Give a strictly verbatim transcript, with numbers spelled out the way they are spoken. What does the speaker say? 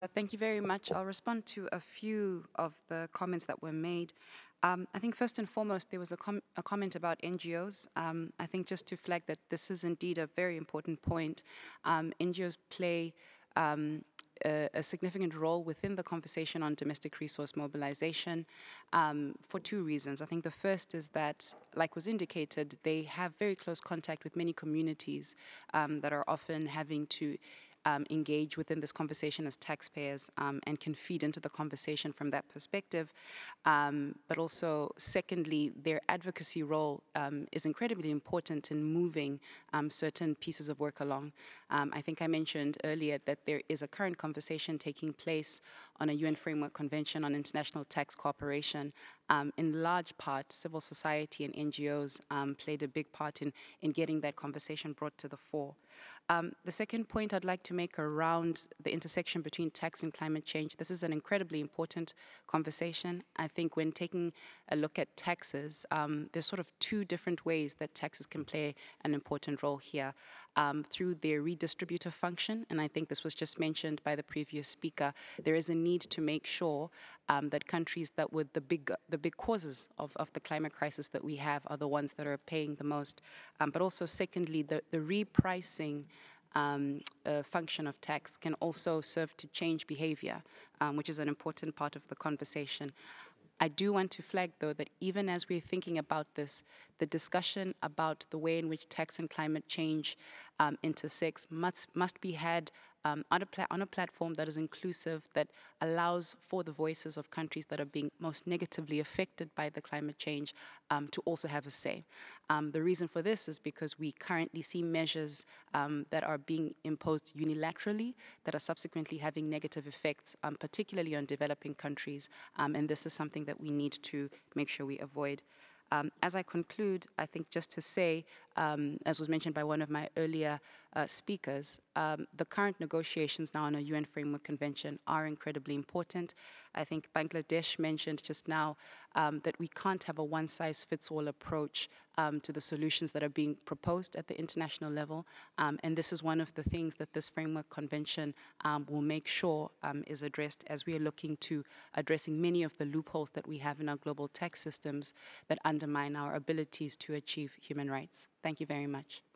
Uh, Thank you very much. I'll respond to a few of the comments that were made. Um, I think first and foremost, there was a, com- a comment about N G Os. Um, I think just to flag that this is indeed a very important point. Um, N G Os play um, a, a significant role within the conversation on domestic resource mobilization um, for two reasons. I think the first is that, like was indicated, they have very close contact with many communities um, that are often having to um, engage within this conversation as taxpayers um, and can feed into the conversation from that perspective. Um, but also, secondly, their advocacy role um, is incredibly important in moving um, certain pieces of work along. Um, I think I mentioned earlier that there is a current conversation taking place on a U N Framework Convention on International Tax Cooperation. Um, in large part, civil society and N G Os um, played a big part in, in getting that conversation brought to the fore. Um, the second point I'd like to make around the intersection between tax and climate change, this is an incredibly important conversation. I think when taking a look at taxes, um, there's sort of two different ways that taxes can play an important role here. Um, through their redistributive function, and I think this was just mentioned by the previous speaker, there is a need to make sure um, that countries that were the big, the big causes of, of the climate crisis that we have are the ones that are paying the most. Um, but also, secondly, the, the repricing um, uh, function of tax can also serve to change behavior, um, which is an important part of the conversation. I do want to flag, though, that even as we're thinking about this, the discussion about the way in which tax and climate change um, intersects must, must be had um, on, a pla- on a platform that is inclusive, that allows for the voices of countries that are being most negatively affected by the climate change um, to also have a say. Um, the reason for this is because we currently see measures um, that are being imposed unilaterally that are subsequently having negative effects, um, particularly on developing countries. Um, and this is something that we need to make sure we avoid. Um, as I conclude, I think just to say, um, as was mentioned by one of my earlier uh, speakers, um, the current negotiations now on a U N Framework Convention are incredibly important. I think Bangladesh mentioned just now um, that we can't have a one-size-fits-all approach um, to the solutions that are being proposed at the international level. Um, and this is one of the things that this Framework Convention um, will make sure um, is addressed as we are looking to addressing many of the loopholes that we have in our global tax systems that undermine our abilities to achieve human rights. Thank you very much.